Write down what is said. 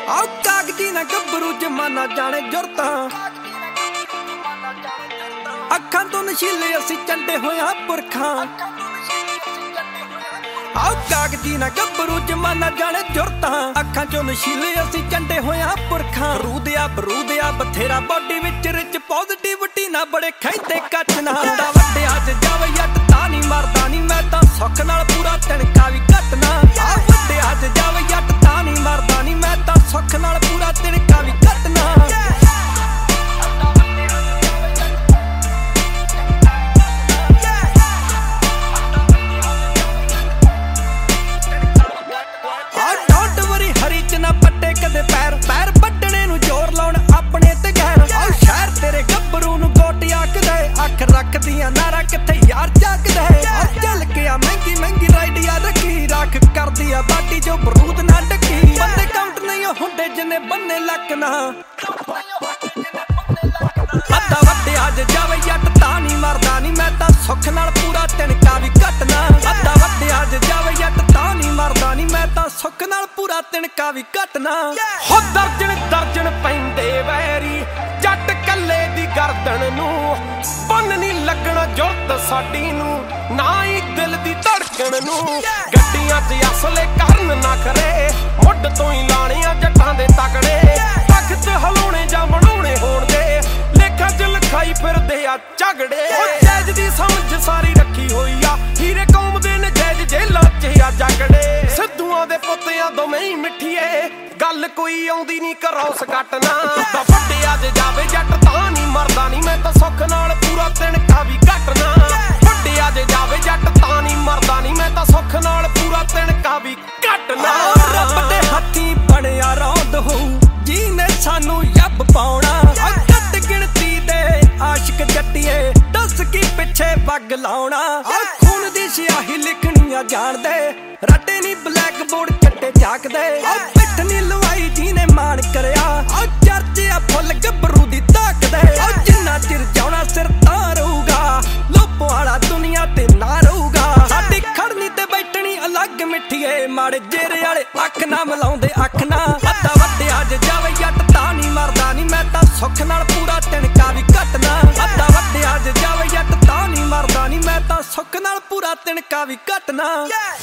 ਆਓ ਕਾਗਜੀ ਨਾ ਗੱਭਰੂ ਜਮਾਨਾ ਜਾਣੇ ਜੁਰਤਾਂ ਅੱਖਾਂ ਤੋਂ ਨਸ਼ੀਲੇ ਅਸੀਂ ਚੰਡੇ ਹੋਇਆ ਪੁਰਖਾਂ ਆਓ ਕਾਗਜੀ ਨਾ ਗੱਭਰੂ ਜਮਾਨਾ ਜਾਣੇ ਜੁਰਤਾਂ ਅੱਖਾਂ ਚੋਂ ਨਸ਼ੀਲੇ ਅਸੀਂ ਚੰਡੇ ਹੋਇਆ ਪੁਰਖਾਂ ਬਰੂਦਿਆ ਬਥੇਰਾ ਬੋਡੀ ਵਿੱਚ ਰਿਚ ਪੋਜ਼ਿਟਿਵਿਟੀ ਨਾ ਬੜੇ ਖੈਂਦੇ ਕੱਚ ਨਾ ਦਾ ਵੱਡਿਆ ਚ ਜਾਵੇ ਜੱਟ ਤਾਂ ਨਹੀਂ ਮਰਦਾ ਨਹੀਂ ਮੈਂ ਤਾਂ ਸੁੱਖ ਨਾਲ ਪੂਰਾ ਤਿਣਕਾ ਵੀ ਘਟਣਾ ਆ ਵੱਡਿਆ ਚ ਜਾਵੇ ਜੱਟ ਤਾਂ ਨਹੀਂ ਮਰਦਾ ਨਹੀਂ ਮੈਂ ਤਾਂ ਸੁੱਖ ਨਾਲ ਪੂਰਾ ਤਿਣਕਾ ਵੀ ਘਟਣਾ ਪੈਰ ਵੱਢਣੇ ਨੂੰ ਜ਼ੋਰ ਲਾਉਣ ਆਪਣੇ ਤੇ ਗੈਰ ਆਹ ਸ਼ਹਿਰ ਤੇਰੇ ਗੱਭਰੂ ਨੂੰ ਗੋਟ ਆਖਦਾ ਅੱਖ ਰੱਖਦੀਆਂ ਨਾਰਾ ਕਿੱਥੇ ਯਾਰ ਚੱਕਦਾ ਆਹ ਚੱਲ ਕੇ ਆ ਮਹਿੰਗੀ ਰਾਈਡੀਆ ਰੱਖੀ ਰੱਖ ਕਰਦੀ ਆ ਬਾਟੀ ਜੋ ਬਰੂਦ ਨਾ ਡੱਕੀ ਬੰਦੇ ਕਾਊਂਟ ਨਹੀਂ ਹੁੰਦੇ ਜਿੰਨੇ ਬੰਨੇ ਲੱਕ ਨਾ ਅੱਧਾ ਵੱਡਿਆ ਜੇ ਜਾਵੇ ਜੱਟ ਤਾਂ ਨਹੀਂ ਮਰਦਾ ਨਹੀਂ ਮੈਂ ਤਾਂ ਸੁੱਖ ਨਾਲ ਪੂਰਾ ਤਿਣਕਾ ਵੀ ਘਟਣਾ ਅੱਧਾ ਵੱਡਿਆ ਜੇ ਜਾਵੇ ਜੱਟ ਤਾਂ ਨਹੀਂ ਮਰਦਾ ਨਹੀਂ ਮੈਂ ਤਾਂ ਸੁੱਖ ਨਾਲ ਪੂਰਾ ਤਿਣਕਾ ਵੀ ਘਟਣਾ ਹੋ ਦਰਜਨ ਪੈਂਦੇ ਵੈਰੀ ਜੱਟ ਕੱਲੇ ਦੀ ਗਰਦਨ ਨੂੰ ਬੰਨ ਨਹੀਂ ਲੱਗਣਾ ਜੁਰਤ ਸਾਡੀ ਨੂੰ ਨਾ ਹੀ ਦਿਲ ਦੀ ਧੜਕਣ ਨੂੰ ਗੱਡੀਆਂ 'ਚ ਅਸਲੇ ਕਰਨ ਨਾ ਖਰੇ ਮੁੱਢ ਤੋਂ ਹੀ ਲਾਣਿਆ ਜੱਟਾਂ ਦੇ ਤਕੜੇ ਅੱਖ 'ਚ ਹਲਾਉਣੇ ਜਾਂ ਬਣਾਉਣੇ ਹੋਣਗੇ ਲੇਖਾਂ 'ਚ ਲਿਖਾਈ ਫਿਰਦੇ ਆ ਝਗੜੇ ਜੈਜ ਦੀ ਸਮਝ ਸਾਰੀ ਰੱਖੀ ਹੋਈ ਆ ਹੀਰੇ ਕੌਮ ਦੇ ਨਜੈਜ ਜੇਲਾਂ 'ਚ ਆ ਜਗੜੇ ਸਿੱਧੂਆਂ ਦੇ ਪੁੱਤਿਆਂ ਦੋਵੇਂ ਹੀ ਮਿੱਠੀਏ ਗੱਲ ਕੋਈ ਆਉਂਦੀ ਨਹੀਂ ਘਰੋਂ ਸਕਟਣਾ ਤਾਂ ਵੱਡਿਆ ਜੇ ਜਾਵੇ ਜੱਟ ਤਾਂ ਨਹੀਂ ਮਰਦਾ ਨਹੀਂ ਮੈਂ ਤਾਂ ਸੁੱਖ ਨਾਲ ਪੂਰਾ ਤਿਣਕਾ ਵੀ ਘਟਣਾ ਵੱਡਿਆ ਜੇ ਜਾਵੇ ਜੱਟ ਤਾਂ ਨਹੀਂ ਮਰਦਾ ਨਹੀਂ ਮੈਂ ਤਾਂ ਸੁੱਖ ਨਾਲ ਪੂਰਾ ਤਿਣਕਾ ਵੀ ਘਟਣਾ ਰੱਬ ਦੇ ਹੱਥੀਂ ਬਣਿਆ ਰੌਂਦ ਹੋਊ ਜਿਹਨੇ ਸਾਨੂੰ ਯੱਬ ਪਾਉਣਾ ਘੱਟ ਗਿਣਤੀ ਦੇ ਆਸ਼ਿਕ ਜੱਟੀਏ ਦੱਸ ਕੀ ਪਿੱਛੇ ਪੱਗ ਲਾਉਣਾ ਖੂਨ ਦੀ ਸਿਆਹੀ ਲਿਖਣੀ ਆ ਜਾਣਦੇ ਰੱਡੇ ਨਹੀਂ ਬਲੈਕ ਬੋਰਡ ਕੱਟੇ ਝਾਕਦੇ ਪਿੱਠ ਨੀ ਲਵਾਈ ਜਿਹਨੇ ਮਾਣ ਕਰਿਆ ਚਰਚੇ ਆ ਫੁੱਲ ਗੱਭਰੂ ਦੀ ਤਾਕਦੇ ਜਿੰਨਾ ਚਿਰ ਜਾਉਣਾ ਸਿਰ ਤਾਂ ਰਹੂਗਾ ਲੋਪੋ ਵਾਲਾ ਦੁਨੀਆ ਤੇ ਨਾ ਰਹੂਗਾ ਸਾਡੀ ਖੜਨੀ ਤੇ ਬੈਠਣੀ ਅਲੱਗ ਮਿੱਠੀਏ ਮਾੜੇ ਜੇਰੇ ਵਾਲੇ ਅੱਖ ਨਾ ਮਿਲਾਉਂਦੇ ਅੱਖ ਨਾ ਅੱਧਾ ਵੱਡਿਆ ਜੇ ਜਾਵੇ ਜੱਟ ਤਾਂ ਨਹੀਂ ਮਰਦਾ ਨਹੀਂ ਮੈਂ ਤਾਂ ਸੁੱਖ ਨਾਲ ਪੂਰਾ ਤਿਣਕਾ ਵੀ ਘਟਣਾ ਅੱਧਾ ਵੱਡਿਆ ਜੇ ਜਾਵੇ ਜੱਟ ਤਾਂ ਨਹੀਂ ਮਰਦਾ ਨਹੀਂ ਮੈਂ ਤਾਂ ਸੁੱਖ ਨਾਲ ਪੂਰਾ ਤਿਣਕਾ ਵੀ ਘਟਣਾ